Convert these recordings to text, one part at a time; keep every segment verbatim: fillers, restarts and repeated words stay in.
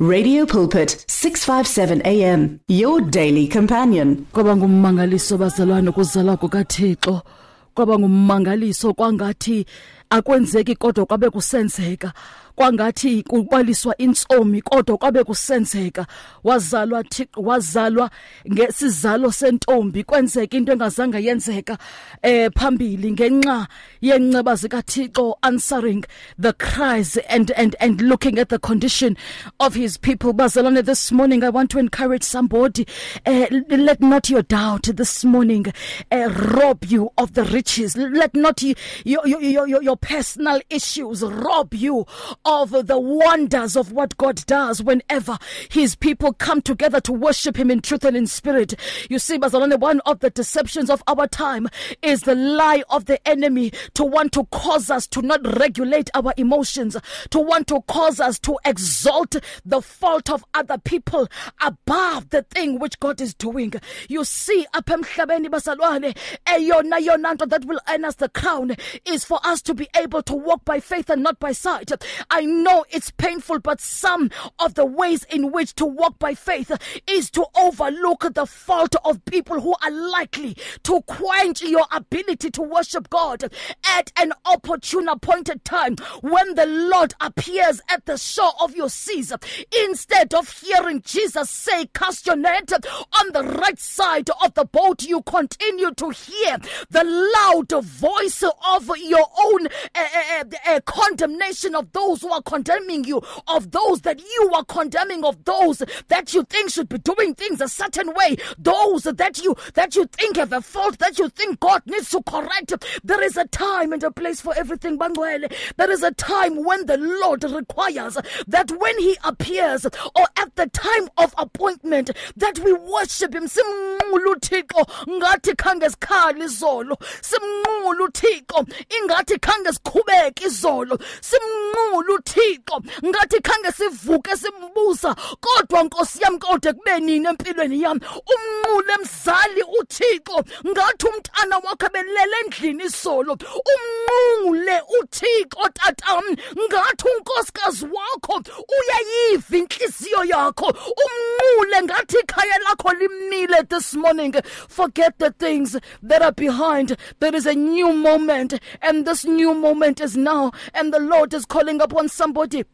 Radio Pulpit, six fifty-seven A M, your daily companion. Kwaba ngummangaliso bazalwane kuzala kukaThixo. Kwaba ngummangaliso kwangathi akwenzeki kodwa kwabe kusenzeka. Kwangathi kubaliswa intsomi kodwa kwabe kusenzeka. Wazalwa Thixo, wazalwa ngesizalo sentombi, kwenzeka into engazange yenzeka eh phambili ngenxa yenceba zikaThixo, answering the cries and and and looking at the condition of his people. Bazalwane, this morning I want to encourage somebody, uh, let not your doubt this morning uh, rob you of the riches. Let not you, your, your, your, your personal issues rob you of the wonders of what God does whenever his people come together to worship him in truth and in spirit. You see, Bazalwane, one of the deceptions of our time is the lie of the enemy to want to cause us to not regulate our emotions, to want to cause us to exalt the fault of other people above the thing which God is doing. You see, apha emhlabeni bazalwane, eyona yona nto that will earn us the crown is for us to be able to walk by faith and not by sight. I know it's painful, but some of the ways in which to walk by faith is to overlook the fault of people who are likely to quench your ability to worship God at an opportune appointed time when the Lord appears at the shore of your seas. Instead of hearing Jesus say, cast your net on the right side of the boat, you continue to hear the loud voice of your own uh, uh, uh, condemnation of those who are condemning you, of those that you are condemning, of those that you think should be doing things a certain way, those that you that you think have a fault, that you think God needs to correct. There is a time and a place for everything, Bangwele. There is a time when the Lord requires that when he appears, or at the time of appointment, that we worship him. Simngulu Thixo ngathi khange sikhali izolo, simngulu Thixo ingathi khange sikhubeke izolo, simngulu Thixo ngathi khange sivuke simbuza, kodwa Nkosi yami kodwa kubenini empilweni yami, umnqule mzali uThixo ngathi umntana wakhe belele endlini izolo, umnqule uThixo tatam ngathi unkosikazi wakho uyayiva inhliziyo yakho, umnqule ngathi ikhaya lakho limile this morning. Forget the things that are behind. There is a new moment, and this new moment is now, and the Lord is calling upon somebody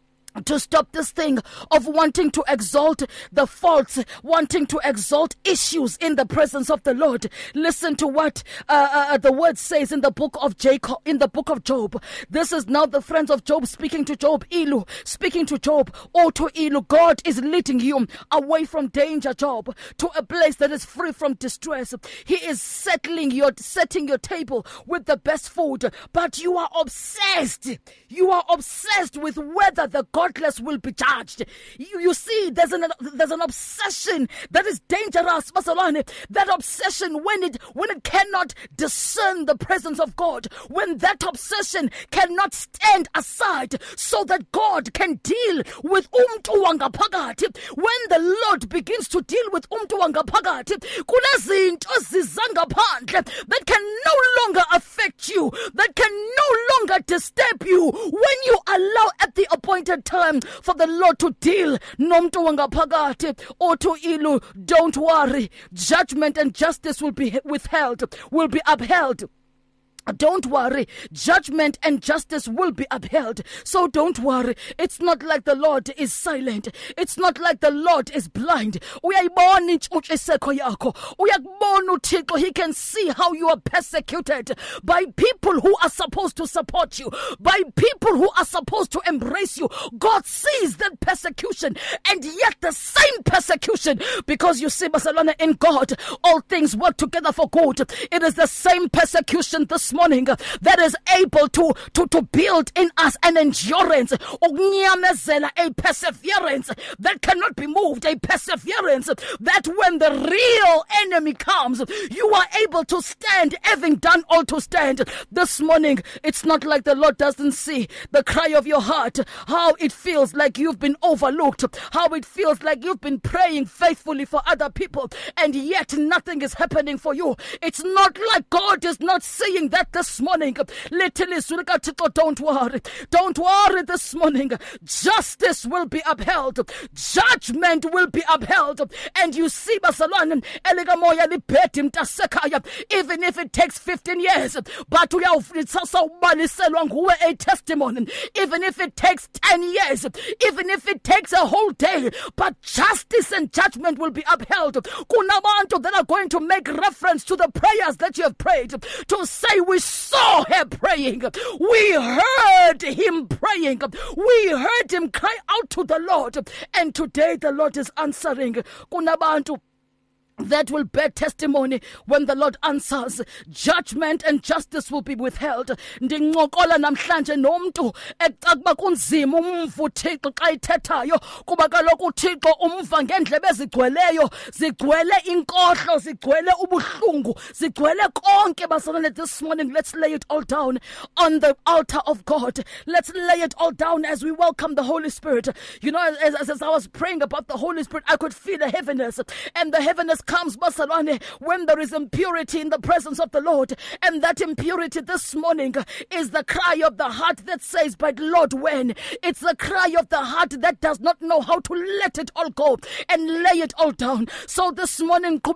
to stop this thing of wanting to exalt the faults, wanting to exalt issues in the presence of the Lord. Listen to what uh, uh, the word says in the book of Jacob, in the book of Job. This is now the friends of Job speaking to Job. Ilu speaking to Job. Oh, to Ilu, God is leading you away from danger, Job, to a place that is free from distress. He is settling your, setting your table with the best food, but you are obsessed. You are obsessed with whether the God godless will be judged. You, you see, there's an there's an obsession that is dangerous, Basalane. That obsession, when it when it cannot discern the presence of God, when that obsession cannot stand aside so that God can deal with umntu wangaphakathi, when the Lord begins to deal with umntu wangaphakathi, kunezinto zizangaphandle that can no longer affect you, that can no longer disturb you, when you allow at the appointed time time for the Lord to deal nomntu wangaphakathi. Or to Ilu, don't worry, judgment and justice will be withheld, will be upheld. Don't worry, judgment and justice will be upheld. So don't worry. It's not like the Lord is silent. It's not like the Lord is blind. Uyayibona intshutshu esekho yakho. Uyakubona uThixo. He can see how you are persecuted by people who are supposed to support you, by people who are supposed to embrace you. God sees that persecution, and yet the same persecution, because you see, Barcelona, in God all things work together for good. It is the same persecution this morning that is able to, to, to build in us an endurance, a perseverance that cannot be moved, a perseverance that when the real enemy comes, you are able to stand, having done all to stand. This morning, it's not like the Lord doesn't see the cry of your heart, how it feels like you've been overlooked, how it feels like you've been praying faithfully for other people, and yet nothing is happening for you. It's not like God is not seeing that that this morning. Don't worry. Don't worry this morning. Justice will be upheld. Judgment will be upheld. And you see, Barcelona, even if it takes fifteen years, but we are a testimony. Even if it takes ten years, even if it takes a whole day, but justice and judgment will be upheld. Kunabantu that are going to make reference to the prayers that you have prayed, to say we saw her praying, we heard him praying, we heard him cry out to the Lord, and today the Lord is answering. Kunabantu that will bear testimony when the Lord answers. Judgment and justice will be withheld. Ndincokola namhlanje nomntu ecaba kunzima umvu Thixo xa ithethayo, kuba kaloku uThixo umva ngendlebe ezigcweleyo, zigcwele inkohlo, zigcwele ubuhlungu, zigcwele konke. Basalane, this morning let's lay it all down on the altar of God. Let's lay it all down as we welcome the Holy Spirit. You know, as, as, as I was praying about the Holy Spirit, I could feel a heaviness, and the heaviness comes, Barcelona, when there is impurity in the presence of the Lord. And that impurity this morning is the cry of the heart that says, but Lord, when? It's the cry of the heart that does not know how to let it all go and lay it all down. So this morning, but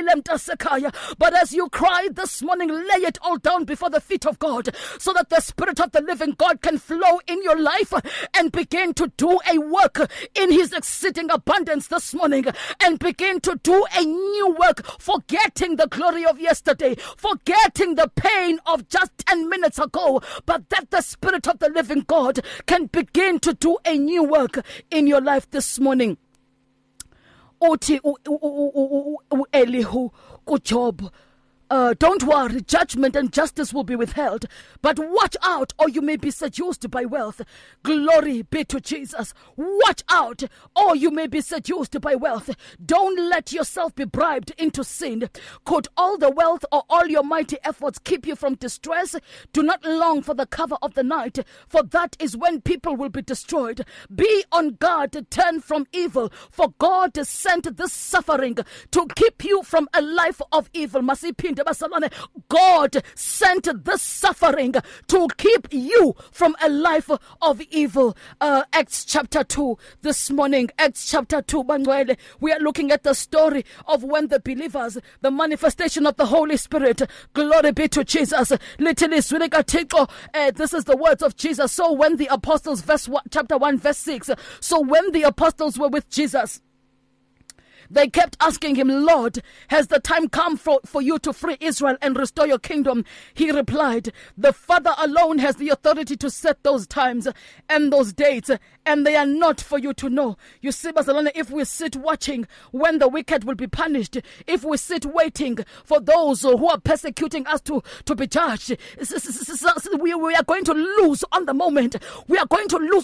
as you cry this morning, lay it all down before the feet of God, so that the Spirit of the living God can flow in your life and begin to do a work in his exceeding abundance this morning, and begin to do a new work, forgetting the glory of yesterday, forgetting the pain of just ten minutes ago, but that the Spirit of the living God can begin to do a new work in your life this morning. Uthi Elihu kuJob, Uh, don't worry, judgment and justice will be withheld. But watch out, or you may be seduced by wealth. Glory be to Jesus. Watch out, or you may be seduced by wealth. Don't let yourself be bribed into sin. Could all the wealth or all your mighty efforts keep you from distress? Do not long for the cover of the night, for that is when people will be destroyed. Be on guard, turn from evil, for God has sent this suffering to keep you from a life of evil. Masipinde. God sent this suffering to keep you from a life of evil. Uh, Acts chapter two this morning. Acts chapter two. We are looking at the story of when the believers, the manifestation of the Holy Spirit. Glory be to Jesus. Literally, uh, this is the words of Jesus. So when the apostles, verse one, chapter one, verse six. So when the apostles were with Jesus, they kept asking him, Lord, has the time come for, for you to free Israel and restore your kingdom? He replied, the Father alone has the authority to set those times and those dates, and they are not for you to know. You see, Barcelona, if we sit watching when the wicked will be punished, if we sit waiting for those who are persecuting us to, to be judged, we, we are going to lose on the moment. We are going to lose.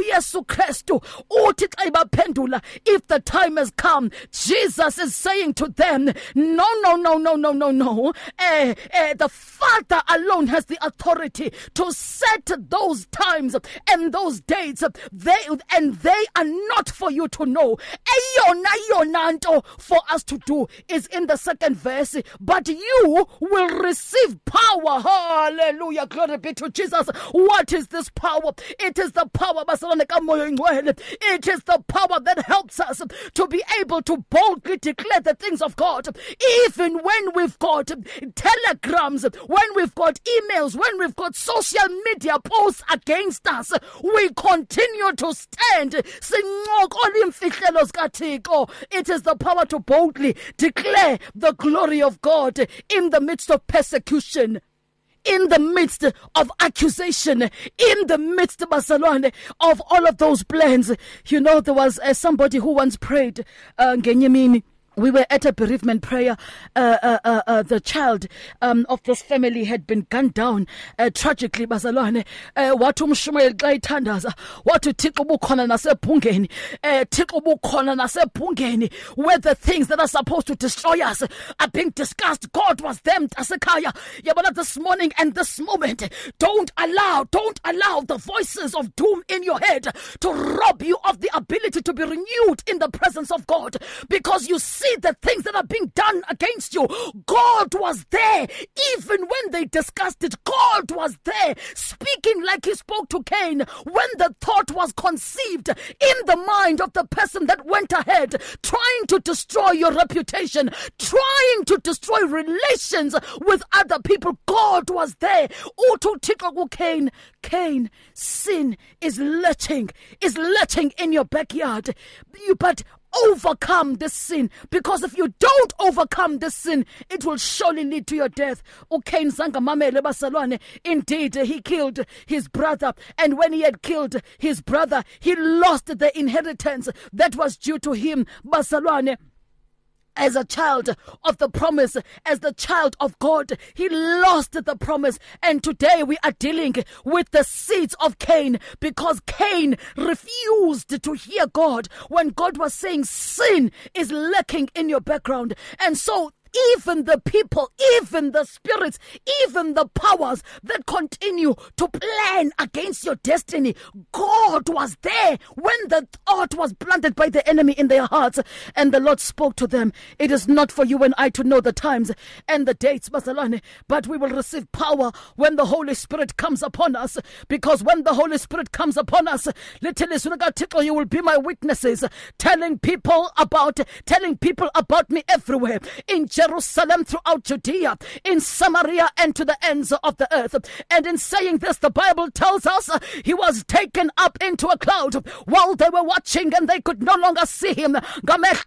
If the time has come, Jesus is saying to them, no, no, no, no, no, no, no. Uh, uh, the Father alone has the authority to set those times and those dates. They and they are not for you to know. For us to do is in the second verse. But you will receive power. Hallelujah. Glory be to Jesus. What is this power? It is the power. It is the power that helps us to be able to boldly declare the things of God, even when we've got telegrams, when we've got emails, when we've got social media posts against us. We continue to stand. It is the power to boldly declare the glory of God in the midst of persecution, in the midst of accusation, in the midst, Barcelona, of all of those plans. You know, there was uh, somebody who once prayed, uh, we were at a bereavement prayer. Uh, uh, uh, uh, the child um, of this family had been gunned down uh, tragically. Bazalwane, watu mshumayeli xa ithandaza, watu Thixo ubukhona nasebhungeni, Thixo ubukhona nasebhungeni, where the things that are supposed to destroy us are being discussed. God was there, Mtasekaya. Yabona, this morning and this moment, don't allow, don't allow the voices of doom in your head to rob you of the ability to be renewed in the presence of God, because you see see the things that are being done against you. God was there. Even when they discussed it, God was there, speaking like he spoke to Cain when the thought was conceived in the mind of the person that went ahead, trying to destroy your reputation, trying to destroy relations with other people. God was there. Uthixo Cain, Cain, sin is lurching, is lurching in your backyard. You, but overcome this sin, because if you don't overcome this sin, it will surely lead to your death. uCain zangamamele basalwane, indeed he killed his brother, and when he had killed his brother, he lost the inheritance that was due to him. Basalwane, as a child of the promise, as the child of God, he lost the promise. And today we are dealing with the seeds of Cain, because Cain refused to hear God when God was saying sin is lurking in your background. And so even the people, even the spirits, even the powers that continue to plan against your destiny, God was there when the thought was planted by the enemy in their hearts, and the Lord spoke to them. It is not for you and I to know the times and the dates, but we will receive power when the Holy Spirit comes upon us, because when the Holy Spirit comes upon us, literally, you will be my witnesses, telling people about, telling people about me everywhere, in Jerusalem, throughout Judea, in Samaria, and to the ends of the earth. And in saying this, the Bible tells us uh, he was taken up into a cloud while they were watching, and they could no longer see him. Let's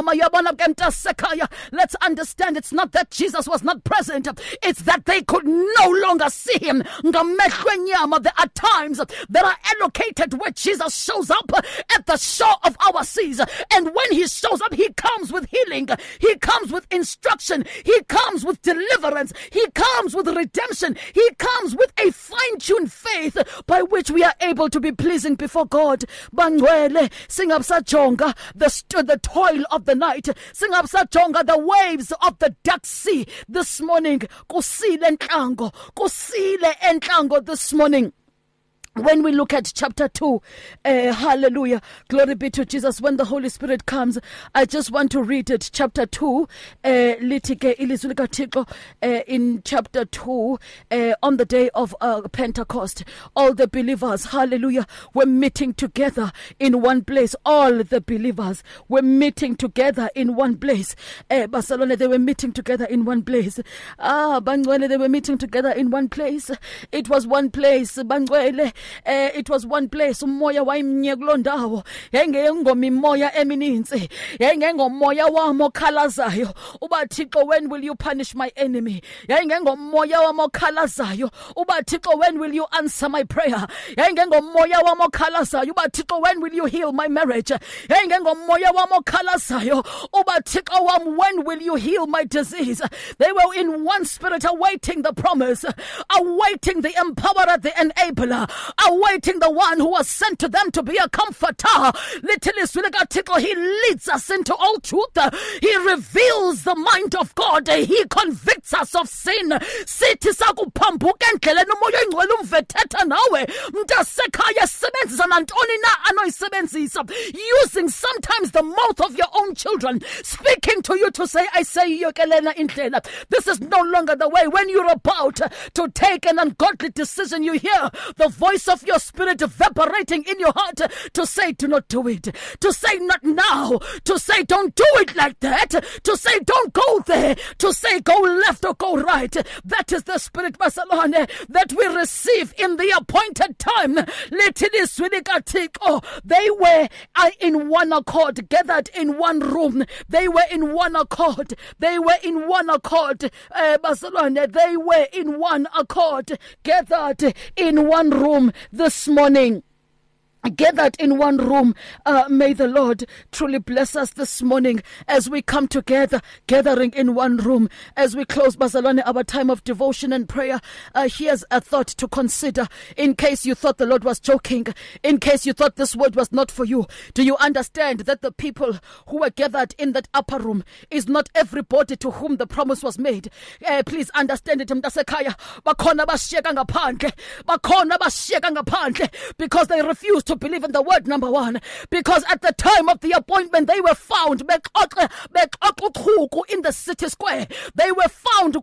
understand, it's not that Jesus was not present, it's that they could no longer see him. There are times that are allocated where Jesus shows up at the shore of our seas, and when he shows up, he comes with healing, he comes with instruction, he comes with deliverance, he comes with redemption, he comes with a fine-tuned faith by which we are able to be pleasing before God. Bangwele, sing up Sajonga, the, the toil of the night, sing up Sajonga, the waves of the dark sea this morning. Kusile entlango, kusile entlango this morning. When we look at chapter two, uh, hallelujah, glory be to Jesus, when the Holy Spirit comes, I just want to read it, chapter two, uh, in chapter two, uh, on the day of uh, Pentecost, all the believers, hallelujah, were meeting together in one place. All the believers were meeting together in one place. Uh, Barcelona, they were meeting together in one place. Ah, Bangwele, they were meeting together in one place. It was one place, Bangwele. Uh, it was one place. Umoya wayimnye kuloo ndawo yayingengoma imoya emininzi, yayingengomoya wami okhalazayo uba Thixo, when will you punish my enemy? Yayingengomoya wami okhalazayo uba Thixo, when will you answer my prayer? Yayingengomoya wami okhalazayo uba Thixo, when will you heal my marriage? Yayingengomoya wami okhalazayo uba Thixo wami, when will you heal my disease? They were in one spirit, awaiting the promise, awaiting the empowerer, the enabler, awaiting the one who was sent to them to be a comforter. Literally, he leads us into all truth. He reveals the mind of God. He convicts us of sin. Sithi sakuphambuka endleleni umoya oyingcwele umvethetha nawe mntasekhaya, sebenzisa nantoni na anoyisebenzisa, using sometimes the mouth of your own children, speaking to you to say, I say yokelena indlela. This is no longer the way. When you're about to take an ungodly decision, you hear the voice of your spirit evaporating in your heart to say, do not do it, to say not now, to say don't do it like that, to say don't go there, to say go left or go right. That is the spirit, Barcelona, that we receive in the appointed time. They were in one accord, gathered in one room. They were in one accord. They were in one accord, uh, Barcelona. They were in one accord, gathered in one room this morning. Gathered in one room. Uh, may the Lord truly bless us this morning as we come together, gathering in one room. As we close, Barcelona, our time of devotion and prayer, uh, here's a thought to consider. In case you thought the Lord was joking, in case you thought this word was not for you, do you understand that the people who were gathered in that upper room is not everybody to whom the promise was made? Uh, please understand it, mntasekhaya. Bakhona bashiyeka ngaphandle, bakhona bashiyeka ngaphandle because they refused to to believe in the word, number one, because at the time of the appointment, they were found in the city square. They were found in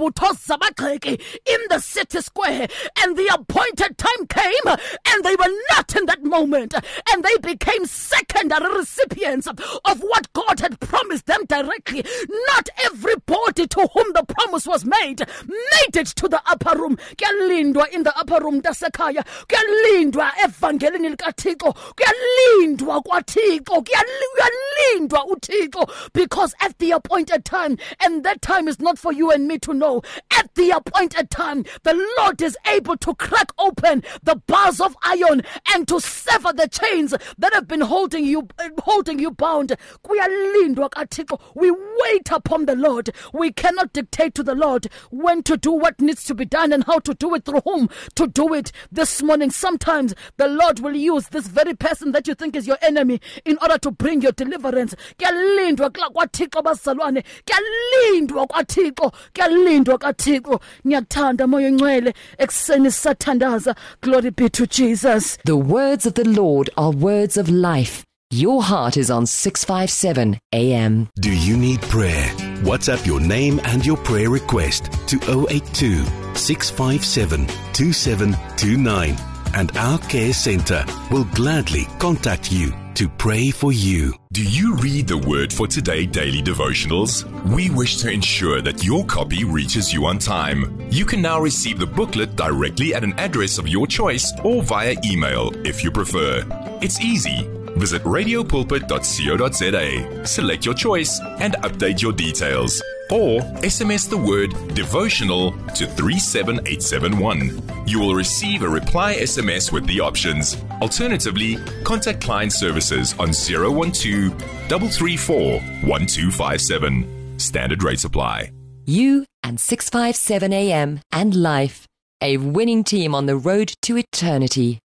the city square, and the appointed time came, and they were not in that moment, and they became secondary recipients of what God had promised them directly. Not everybody to whom the promise was made made it to the upper room. Kuyalindwa in the upper room tasekhaya, kuyalindwa evangelini likaThixo, kuyalindwa kwaThixo, kuyalindwa uThixo, because at the appointed time, and that time is not for you and me to know, at the appointed time, the Lord is able to crack open the bars of iron and to sever the chains that have been holding you holding you bound. Kuyalindwa kaThixo. We wait upon the Lord. We cannot dictate to the Lord when to do what needs to be done and how to do it, through whom to do it. This morning, sometimes the Lord will use this very person that you think is your enemy in order to bring your deliverance. Kuyalindwa kwaThixo bazalwane, kuyalindwa kwaThixo, kuyalindwa kwaThixo. Ngiyathanda moya ngcwele ekseni sathandaza. Glory be to Jesus. The words of the Lord are words of life. Your heart is on six fifty-seven A M. Do you need prayer? WhatsApp your name and your prayer request to zero eight two, six five seven, two seven two nine, and our care center will gladly contact you to pray for you. Do you read the Word for Today daily devotionals? We wish to ensure that your copy reaches you on time. You can now receive the booklet directly at an address of your choice or via email if you prefer. It's easy. Visit radio pulpit dot co dot za, select your choice and update your details. Or S M S the word devotional to three seven eight seven one. You will receive a reply S M S with the options. Alternatively, contact client services on zero one two, three three four, one two five seven. Standard rates apply. You and six fifty-seven A M and Life, a winning team on the road to eternity.